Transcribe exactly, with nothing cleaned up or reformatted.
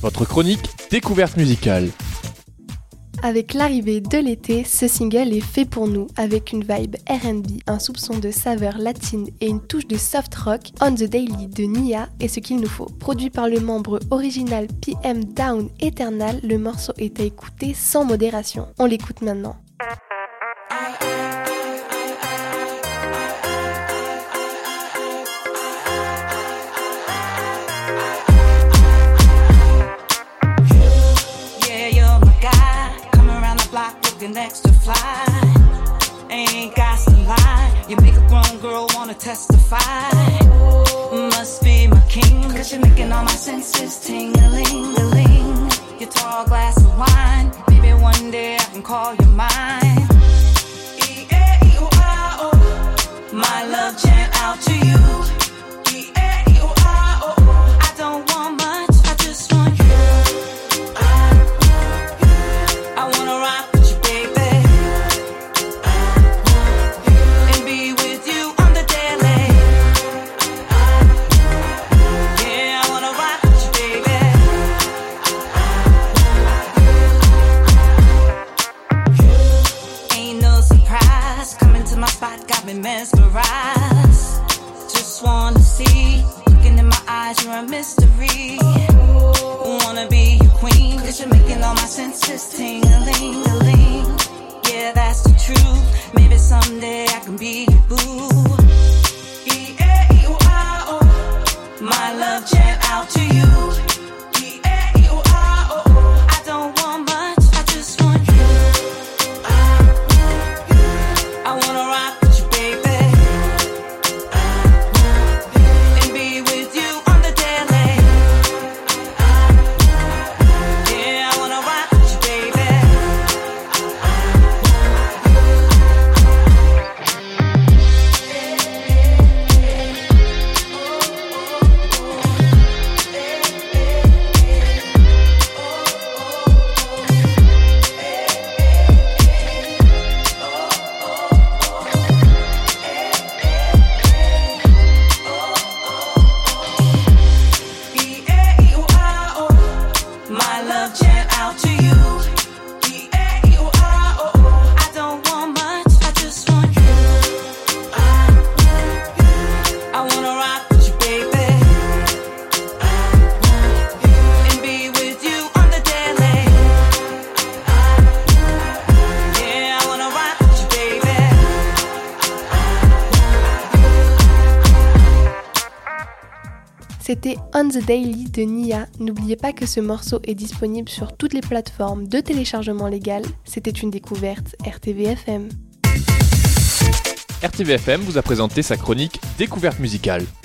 votre chronique découverte musicale. Avec l'arrivée de l'été, ce single est fait pour nous, avec une vibe R and B, un soupçon de saveur latine et une touche de soft rock. On the Daily de Nia est ce qu'il nous faut. Produit par le membre original P M Down Eternal, le morceau est à écouter sans modération. On l'écoute maintenant. Extra fly, ain't got some lie. You make a grown girl wanna testify. Must be my king, cause you're making all my senses ting-a-ling-a-ling. Your tall glass of wine, maybe one day I can call you mine. E A E O I O, my love chant out to you. E A E O I O, I don't want much, I just want you. I wanna rock. Mesmerized, just wanna see. Looking in my eyes, you're a mystery. Wanna be your queen, cause you're making all my senses ting-a-ling-a-ling. Yeah, that's the truth. Maybe someday I can be your boo. E A E O I O, my love chant out to you. E A E O I O, I don't want much, I just want you. I wanna rock. C'était On the Daily de Nia. N'oubliez pas que ce morceau est disponible sur toutes les plateformes de téléchargement légal. C'était une découverte R T V F M. R T V F M vous a présenté sa chronique découverte musicale.